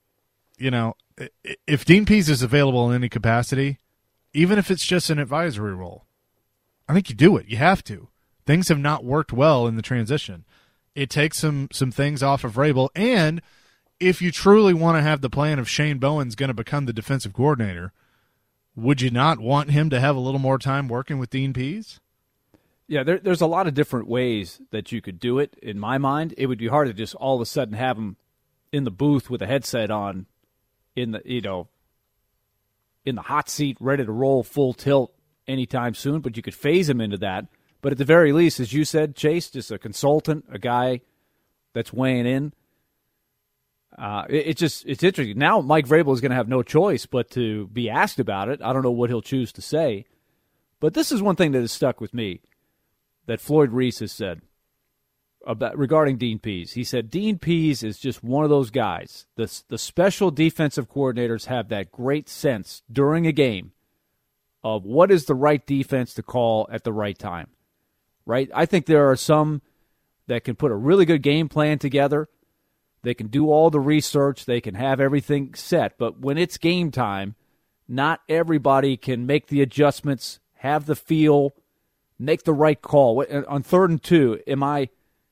you know, if Dean Pease is available in any capacity, even if it's just an advisory role, I think you do it. You have to. Things have not worked well in the transition. It takes some some things off of Vrabel, and if you truly want to have the plan of Shane Bowen's going to become the defensive coordinator, would you not want him to have a little more time working with Dean Pease? Yeah, there, there's a lot of different ways that you could do it. In my mind, it would be hard to just all of a sudden have him in the booth with a headset on, in the you know, in the hot seat, ready to roll full tilt anytime soon. But you could phase him into that. But at the very least, as you said, Chase, just a consultant, a guy that's weighing in. Uh, it, it just it's interesting. Now Mike Vrabel is going to have no choice but to be asked about it. I don't know what he'll choose to say. But this is one thing that has stuck with me that Floyd Reese has said about regarding Dean Pease. He said Dean Pease is just one of those guys. The, the special defensive coordinators have that great sense during a game of what is the right defense to call at the right time. Right? I think there are some that can put a really good game plan together. They can do all the research. They can have everything set. But when it's game time, not everybody can make the adjustments, have the feel, make the right call. On third and two, am I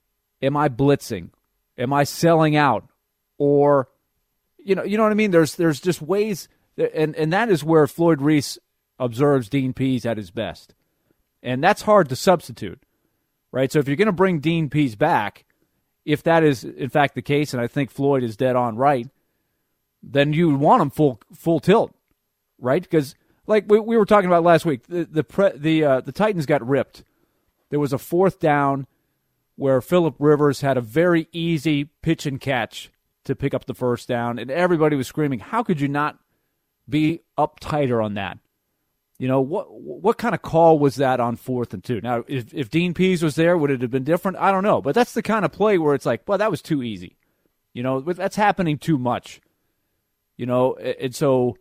am I blitzing? Am I selling out? Or, you know, you know what I mean? There's there's just ways, and, and that is where Floyd Reese observes Dean Pease at his best. And that's hard to substitute, right? So if you're going to bring Dean Pease back, if that is, in fact, the case, and I think Floyd is dead on right, then you want him full full tilt, right? Because, like we, we were talking about last week, the the pre, the, uh, the Titans got ripped. There was a fourth down where Phillip Rivers had a very easy pitch and catch to pick up the first down, and everybody was screaming, how could you not be up tighter on that? You know, what what kind of call was that on fourth and two? Now, if, if Dean Pease was there, would it have been different? I don't know. But that's the kind of play where it's like, well, that was too easy. You know, that's happening too much. You know, and so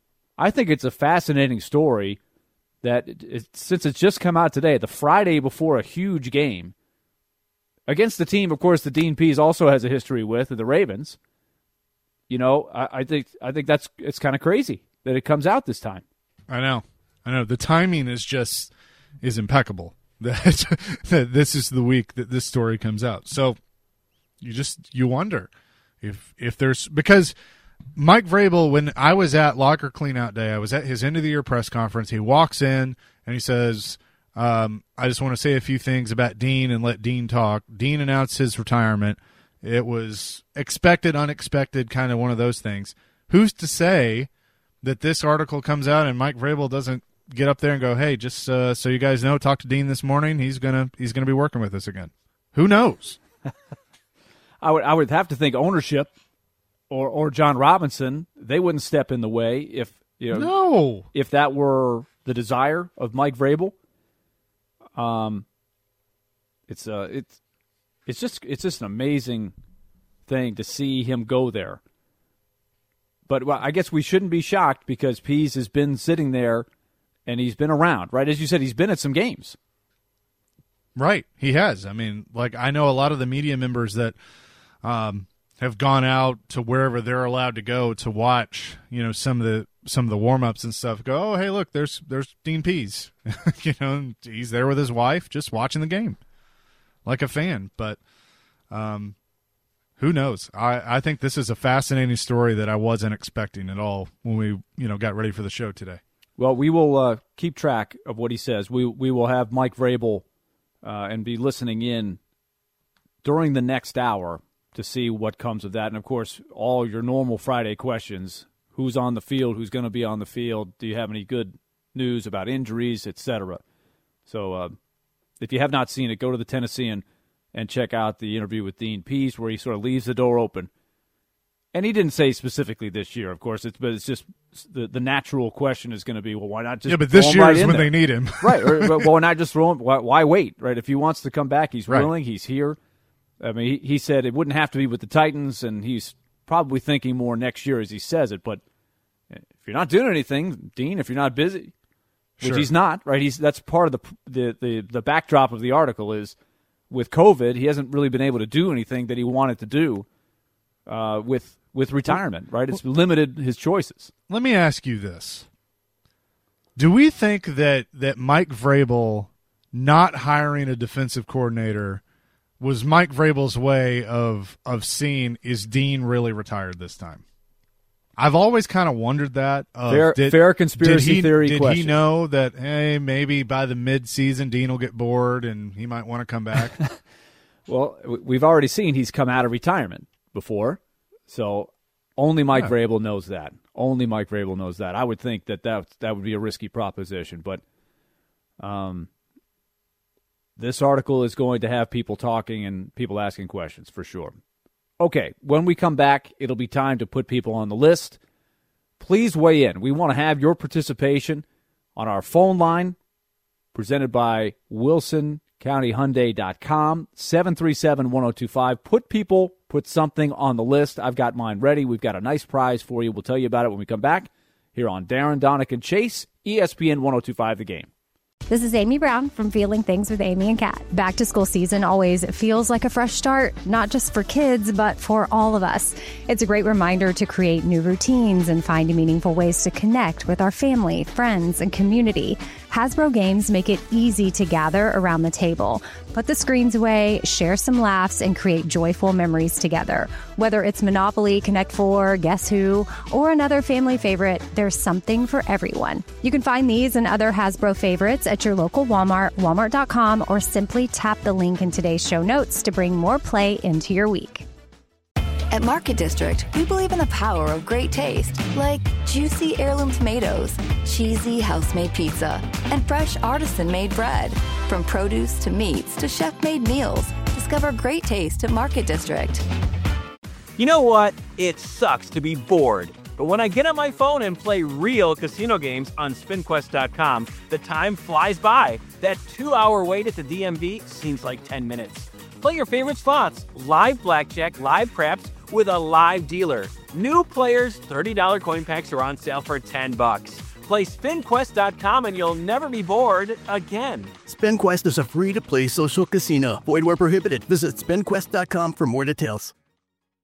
I think it's a fascinating story that it, it, since it's just come out today, the Friday before a huge game, against the team, of course, that Dean Pease also has a history with, the Ravens, you know, I, I think I think that's it's kind of crazy that it comes out this time. I know. I know the timing is just is impeccable. That, that this is the week that this story comes out. So you just you wonder if if there's because Mike Vrabel, when I was at locker cleanout day, I was at his end of the year press conference. He walks in and he says, um, "I just want to say a few things about Dean and let Dean talk." Dean announced his retirement. It was expected, unexpected, kind of one of those things. Who's to say that this article comes out and Mike Vrabel doesn't get up there and go, hey, just uh, so you guys know, talk to Dean this morning. He's gonna he's gonna be working with us again. Who knows? I would I would have to think ownership or or John Robinson, they wouldn't step in the way if you know no. if that were the desire of Mike Vrabel. Um, It's uh, it's it's just it's just an amazing thing to see him go there. But well, I guess we shouldn't be shocked because Pease has been sitting there and he's been around, right? As you said, he's been at some games. Right, he has. I mean, like I know a lot of the media members that um, have gone out to wherever they're allowed to go to watch, you know, some of the some of the warm-ups and stuff. Go, oh, hey, look, there's there's Dean Pease. You know, he's there with his wife, just watching the game, like a fan. But um, who knows? I, I think this is a fascinating story that I wasn't expecting at all when we, you know, got ready for the show today. Well, we will uh, keep track of what he says. We we will have Mike Vrabel uh, and be listening in during the next hour to see what comes of that. And, of course, all your normal Friday questions, who's on the field, who's going to be on the field, do you have any good news about injuries, et cetera. So uh, if you have not seen it, go to the Tennessean and check out the interview with Dean Pease where he sort of leaves the door open. And he didn't say specifically this year, of course, it's, but it's just the, the natural question is going to be, well, why not just Yeah, but this year right is when there? they need him. Right. Or, well, why not just throw him? Why, why wait, right? If he wants to come back, he's Right. willing, he's here. I mean, he, he said it wouldn't have to be with the Titans, and he's probably thinking more next year as he says it. But if you're not doing anything, Dean, if you're not busy, which Sure. he's not, right? He's that's part of the, the the the backdrop of the article is with COVID, he hasn't really been able to do anything that he wanted to do uh, with with retirement, right? It's limited his choices. Let me ask you this. Do we think that, that Mike Vrabel not hiring a defensive coordinator was Mike Vrabel's way of of seeing, is Dean really retired this time? I've always kind of wondered that. Of, Fair, did, fair conspiracy did he, theory Did question. he know that, hey, maybe by the mid-season Dean will get bored and he might want to come back? Well, we've already seen he's come out of retirement before, so only Mike Yeah. Vrabel knows that. Only Mike Vrabel knows that. I would think that that, that would be a risky proposition, but um, this article is going to have people talking and people asking questions for sure. Okay, when we come back, it'll be time to put people on the list. Please weigh in. We want to have your participation on our phone line, presented by Wilson County Hyundai dot com, seven three seven, one oh two five. Put people, put something on the list. I've got mine ready. We've got a nice prize for you. We'll tell you about it when we come back here on Darren, Donick, and Chase, E S P N one oh two five The Game. This is Amy Brown from Feeling Things with Amy and Kat. Back to school season always feels like a fresh start, not just for kids, but for all of us. It's a great reminder to create new routines and find meaningful ways to connect with our family, friends, and community. Hasbro games make it easy to gather around the table. Put the screens away, share some laughs, and create joyful memories together. Whether it's Monopoly, Connect Four, Guess Who, or another family favorite, there's something for everyone. You can find these and other Hasbro favorites at your local Walmart, walmart dot com, or simply tap the link in today's show notes to bring more play into your week. At Market District, we believe in the power of great taste, like juicy heirloom tomatoes, cheesy house-made pizza, and fresh artisan-made bread. From produce to meats to chef-made meals, discover great taste at Market District. You know what? It sucks to be bored. But when I get on my phone and play real casino games on spin quest dot com, the time flies by. That two-hour wait at the D M V seems like ten minutes. Play your favorite slots, live blackjack, live craps, with a live dealer. New players, thirty dollars coin packs are on sale for ten bucks. Play spin quest dot com and you'll never be bored again. SpinQuest is a free-to-play social casino. Void where prohibited. Visit spin quest dot com for more details.